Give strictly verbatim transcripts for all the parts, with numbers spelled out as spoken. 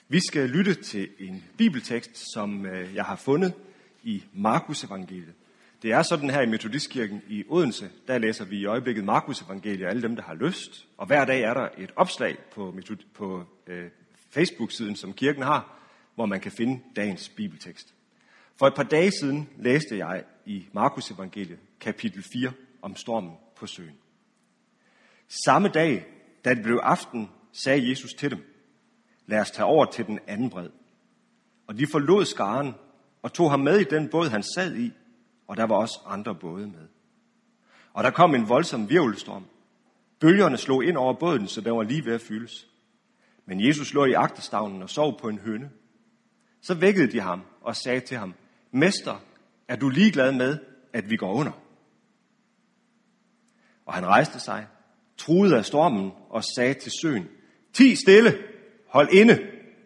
Vi skal lytte til en bibeltekst, som jeg har fundet i Markus evangeliet. Det er sådan her i Metodistkirken i Odense, der læser vi i øjeblikket Markus evangeliet, alle dem, der har lyst. Og hver dag er der et opslag på, på øh, Facebook-siden, som kirken har, hvor man kan finde dagens bibeltekst. For et par dage siden læste jeg i Markus evangeliet kapitel fire om stormen på søen. Samme dag, da det blev aften, sagde Jesus til dem: lad os tage over til den anden bred. Og de forlod skaren og tog ham med i den båd, han sad i, og der var også andre både med. Og der kom en voldsom hvirvelstorm. Bølgerne slog ind over båden, så den var lige ved at fyldes. Men Jesus lå i agterstavnen og sov på en høne. Så vækkede de ham og sagde til ham: Mester, er du ligeglad med, at vi går under? Og han rejste sig, truede af stormen og sagde til søen: Ti stille, hold inde.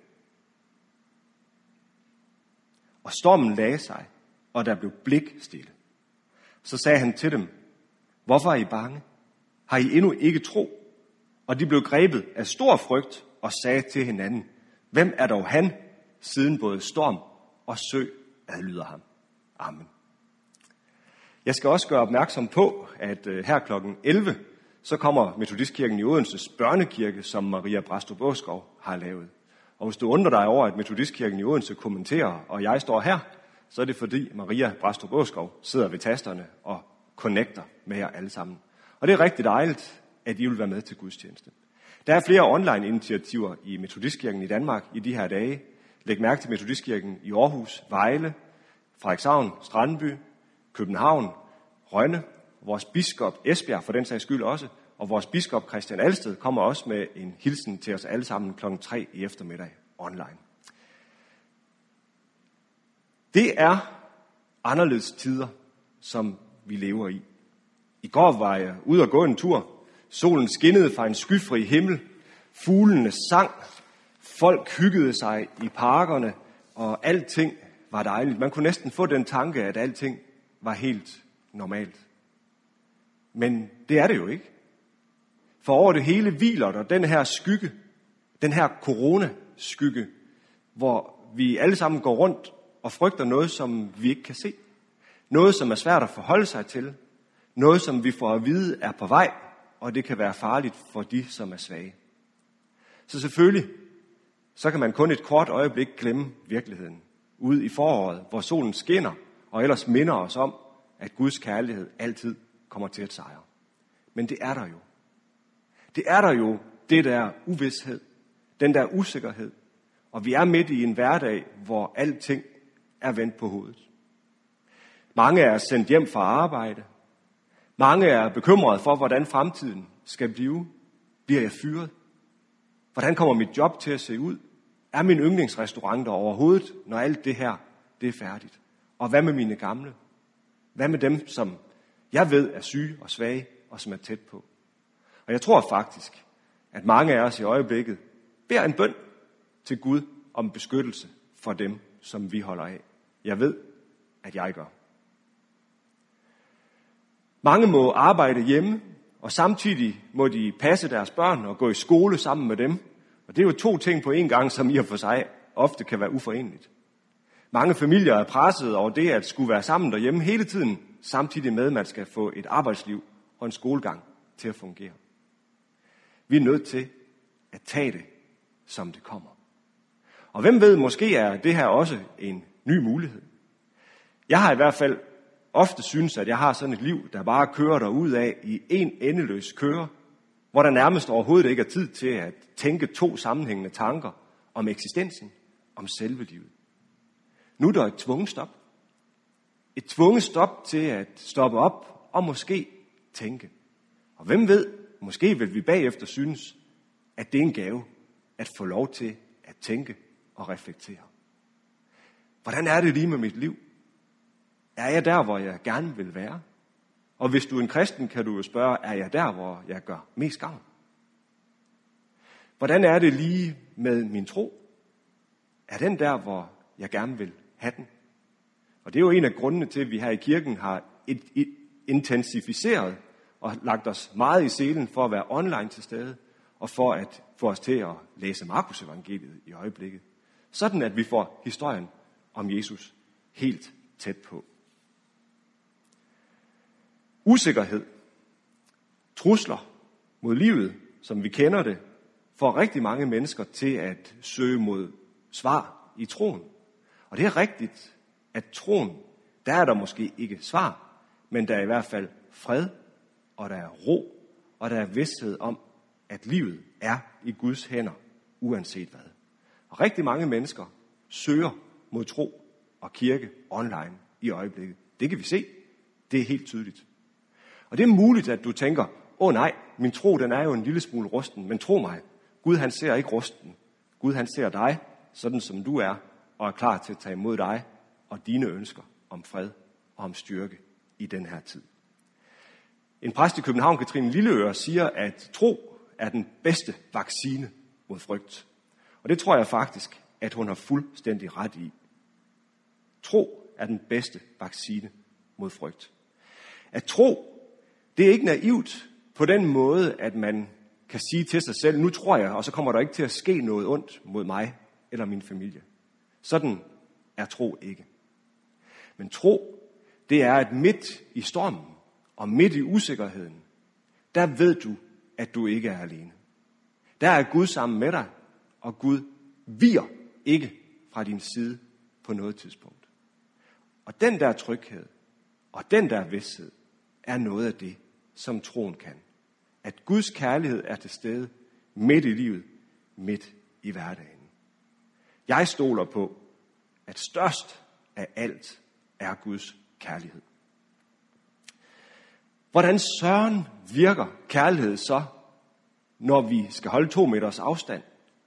Og stormen lagde sig, og der blev blik stille. Så sagde han til dem: hvorfor er I bange? Har I endnu ikke tro? Og de blev grebet af stor frygt og sagde til hinanden: hvem er dog han, siden både storm og sø adlyder ham? Amen. Jeg skal også gøre opmærksom på, at her klokken elleve, så kommer Metodistkirken i Odenses børnekirke, som Maria Brastrup Askov har lavet. Og hvis du undrer dig over, at Metodistkirken i Odense kommenterer, og jeg står her, så er det fordi Maria Brastrup Askov sidder ved tasterne og connecter med jer alle sammen. Og det er rigtig dejligt, at I vil være med til gudstjeneste. Der er flere online-initiativer i Metodistkirken i Danmark i de her dage. Læg mærke til Metodistkirken i Aarhus, Vejle, Frederikshavn, Strandby, København, Rønne, vores biskop Esbjerg for den sags skyld også, og vores biskop Christian Alsted kommer også med en hilsen til os alle sammen klokken tre i eftermiddag online. Det er anderledes tider, som vi lever i. I går var jeg ude og gå en tur. Solen skinnede fra en skyfri himmel. Fuglene sang. Folk hyggede sig i parkerne, og alting var dejligt. Man kunne næsten få den tanke, at alting var helt normalt. Men det er det jo ikke. For over det hele hviler der den her skygge, den her coronaskygge, hvor vi alle sammen går rundt og frygter noget, som vi ikke kan se. Noget, som er svært at forholde sig til. Noget, som vi får at vide er på vej, og det kan være farligt for de, som er svage. Så selvfølgelig, så kan man kun et kort øjeblik glemme virkeligheden. Ude i foråret, hvor solen skinner, og ellers minder os om, at Guds kærlighed altid kommer til at sejre. Men det er der jo. Det er der jo, det der uvished, den der usikkerhed. Og vi er midt i en hverdag, hvor alting er vendt på hovedet. Mange er sendt hjem fra arbejde. Mange er bekymrede for, hvordan fremtiden skal blive. Bliver jeg fyret? Hvordan kommer mit job til at se ud? Er min yndlingsrestaurant der overhovedet, når alt det her det er færdigt? Og hvad med mine gamle? Hvad med dem, som jeg ved er syge og svage og som er tæt på? Og jeg tror faktisk, at mange af os i øjeblikket beder en bøn til Gud om beskyttelse for dem, som vi holder af. Jeg ved, at jeg gør. Mange må arbejde hjemme, og samtidig må de passe deres børn og gå i skole sammen med dem. Og det er jo to ting på en gang, som i og for sig ofte kan være uforeneligt. Mange familier er presset over det at skulle være sammen derhjemme hele tiden, samtidig med, at man skal få et arbejdsliv og en skolegang til at fungere. Vi er nødt til at tage det, som det kommer. Og hvem ved, måske er det her også en ny mulighed. Jeg har i hvert fald ofte synes, at jeg har sådan et liv, der bare kører derudad i en endeløs køre, hvor der nærmest overhovedet ikke er tid til at tænke to sammenhængende tanker om eksistensen, om selve livet. Nu er der et tvunget stop. Et tvunget stop til at stoppe op og måske tænke. Og hvem ved, måske vil vi bagefter synes, at det er en gave at få lov til at tænke og reflektere. Hvordan er det lige med mit liv? Er jeg der, hvor jeg gerne vil være? Og hvis du er en kristen, kan du jo spørge, er jeg der, hvor jeg gør mest gavn? Hvordan er det lige med min tro? Er den der, hvor jeg gerne vil have den? Og det er jo en af grundene til, at vi her i kirken har et, et, intensificeret og lagt os meget i selen for at være online til stede, og for at få os til at læse Markus evangeliet i øjeblikket. Sådan at vi får historien om Jesus helt tæt på. Usikkerhed, trusler mod livet, som vi kender det, får rigtig mange mennesker til at søge mod svar i troen. Og det er rigtigt, at troen, der er der måske ikke svar, men der er i hvert fald fred, og der er ro, og der er vidsthed om, at livet er i Guds hænder, uanset hvad. Og rigtig mange mennesker søger mod tro og kirke online i øjeblikket. Det kan vi se. Det er helt tydeligt. Og det er muligt, at du tænker, åh nej, min tro den er jo en lille smule rusten, men tro mig, Gud han ser ikke rusten. Gud han ser dig, sådan som du er, og er klar til at tage imod dig og dine ønsker om fred og om styrke i den her tid. En præst i København, Katrine Lilleøre, siger, at tro er den bedste vaccine mod frygt. Og det tror jeg faktisk, at hun har fuldstændig ret i. Tro er den bedste vaccine mod frygt. At tro, det er ikke naivt på den måde, at man kan sige til sig selv, nu tror jeg, og så kommer der ikke til at ske noget ondt mod mig eller min familie. Sådan er tro ikke. Men tro, det er, at midt i stormen og midt i usikkerheden, der ved du, at du ikke er alene. Der er Gud sammen med dig, og Gud viger ikke fra din side på noget tidspunkt. Og den der tryghed og den der vidsthed er noget af det, som troen kan. At Guds kærlighed er til stede midt i livet, midt i hverdagen. Jeg stoler på, at størst af alt er Guds kærlighed. Hvordan søren virker kærlighed så, når vi skal holde to meters afstand?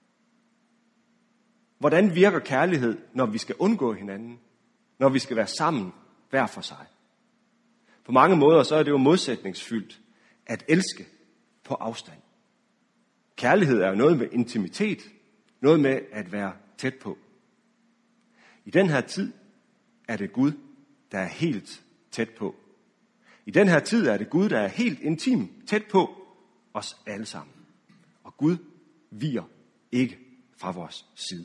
Hvordan virker kærlighed, når vi skal undgå hinanden? Når vi skal være sammen hver for sig? På mange måder så er det jo modsætningsfyldt at elske på afstand. Kærlighed er jo noget med intimitet, noget med at være tæt på. I den her tid er det Gud, der er helt tæt på. I den her tid er det Gud, der er helt intim tæt på os alle sammen. Og Gud viger ikke fra vores side.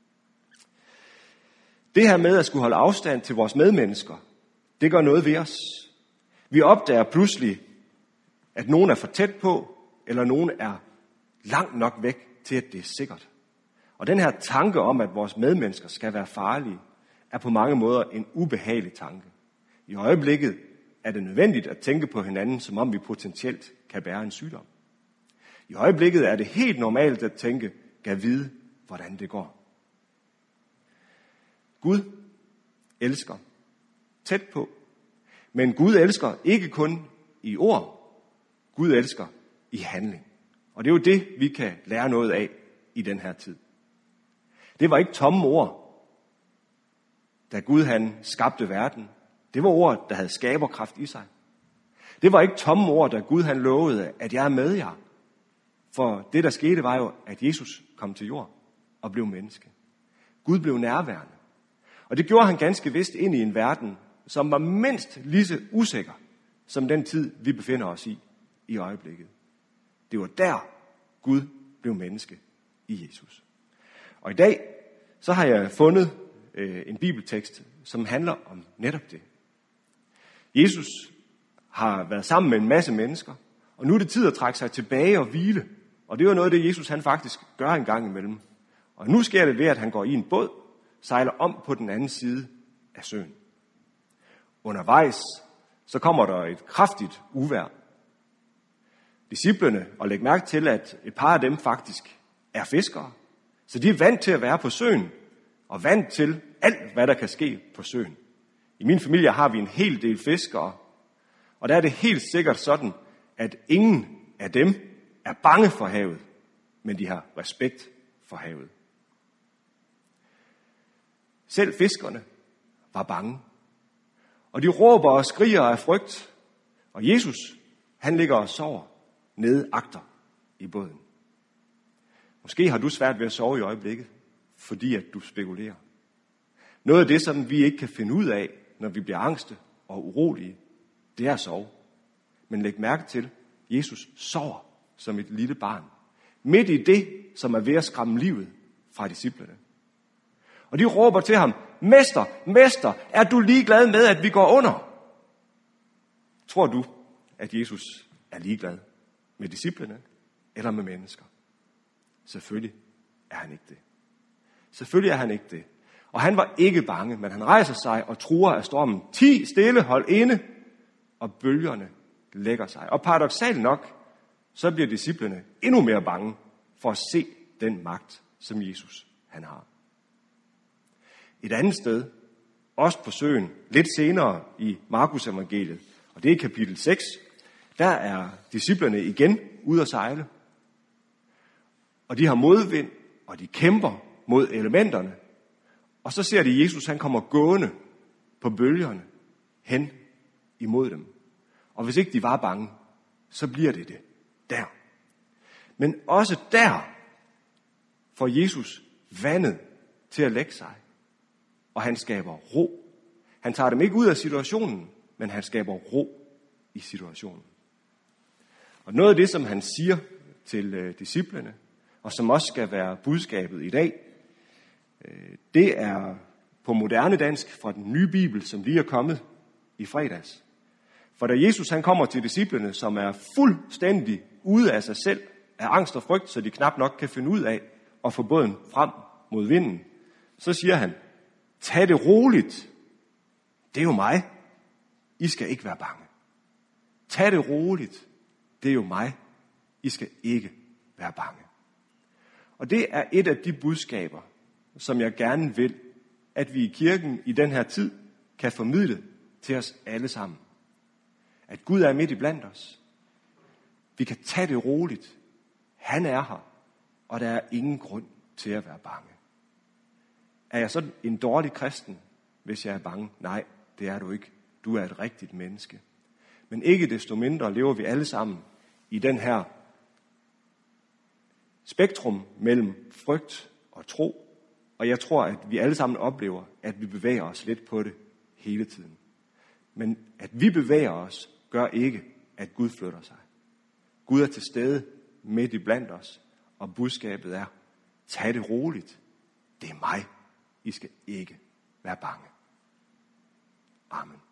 Det her med at skulle holde afstand til vores medmennesker, det gør noget ved os. Vi opdager pludselig, at nogen er for tæt på, eller nogen er langt nok væk til, at det er sikkert. Og den her tanke om, at vores medmennesker skal være farlige, er på mange måder en ubehagelig tanke. I øjeblikket er det nødvendigt at tænke på hinanden, som om vi potentielt kan bære en sygdom. I øjeblikket er det helt normalt at tænke, kan vide, hvordan det går. Gud elsker tæt på, men Gud elsker ikke kun i ord, Gud elsker i handling. Og det er jo det, vi kan lære noget af i den her tid. Det var ikke tomme ord, da Gud han skabte verden. Det var ord, der havde skaberkraft i sig. Det var ikke tomme ord, da Gud han lovede, at jeg er med jer. For det, der skete, var jo, at Jesus kom til jord og blev menneske. Gud blev nærværende. Og det gjorde han ganske vist ind i en verden, som var mindst lige så usikker, som den tid, vi befinder os i i øjeblikket. Det var der, Gud blev menneske i Jesus. Og i dag, så har jeg fundet øh, en bibeltekst, som handler om netop det. Jesus har været sammen med en masse mennesker, og nu er det tid at trække sig tilbage og hvile. Og det er jo noget af det, Jesus han faktisk gør en gang imellem. Og nu sker det ved, at han går i en båd, sejler om på den anden side af søen. Undervejs, så kommer der et kraftigt uvejr. Disciplene, og læg mærke til, at et par af dem faktisk er fiskere. Så de er vant til at være på søen, og vant til alt, hvad der kan ske på søen. I min familie har vi en hel del fiskere, og der er det helt sikkert sådan, at ingen af dem er bange for havet, men de har respekt for havet. Selv fiskerne var bange, og de råber og skriger af frygt, og Jesus, han ligger og sover nede agter i båden. Måske har du svært ved at sove i øjeblikket, fordi at du spekulerer. Noget af det, som vi ikke kan finde ud af, når vi bliver angste og urolige, det er at sove. Men læg mærke til, Jesus sover som et lille barn. Midt i det, som er ved at skræmme livet fra disciplene. Og de råber til ham, Mester, Mester, er du ligeglad med, at vi går under? Tror du, at Jesus er ligeglad med disciplene eller med mennesker? Selvfølgelig er han ikke det. Selvfølgelig er han ikke det. Og han var ikke bange, men han rejser sig og truer af stormen. Ti stille, hold inde, og bølgerne lægger sig. Og paradoksalt nok, så bliver disciplene endnu mere bange for at se den magt, som Jesus han har. Et andet sted, også på søen, lidt senere i Markus evangeliet, og det er kapitel seks, der er disciplene igen ude at sejle. Og de har modvind, og de kæmper mod elementerne. Og så ser de Jesus, han kommer gående på bølgerne hen imod dem. Og hvis ikke de var bange, så bliver det det der. Men også der får Jesus vandet til at lægge sig. Og han skaber ro. Han tager dem ikke ud af situationen, men han skaber ro i situationen. Og noget af det, som han siger til øh, disciplene, og som også skal være budskabet i dag, øh, det er på moderne dansk fra den nye bibel, som lige er kommet i fredags. For da Jesus han kommer til disciplene, som er fuldstændig ude af sig selv, af angst og frygt, så de knap nok kan finde ud af at få båden frem mod vinden, så siger han, tag det roligt. Det er jo mig. I skal ikke være bange. Tag det roligt. Det er jo mig. I skal ikke være bange. Og det er et af de budskaber, som jeg gerne vil, at vi i kirken i den her tid kan formidle til os alle sammen. At Gud er midt i blandt os. Vi kan tage det roligt. Han er her, og der er ingen grund til at være bange. Er jeg så en dårlig kristen, hvis jeg er bange? Nej, det er du ikke. Du er et rigtigt menneske. Men ikke desto mindre lever vi alle sammen i den her spektrum mellem frygt og tro. Og jeg tror, at vi alle sammen oplever, at vi bevæger os lidt på det hele tiden. Men at vi bevæger os, gør ikke, at Gud flytter sig. Gud er til stede midt i blandt os, og budskabet er, tag det roligt. Det er mig. I skal ikke være bange. Amen.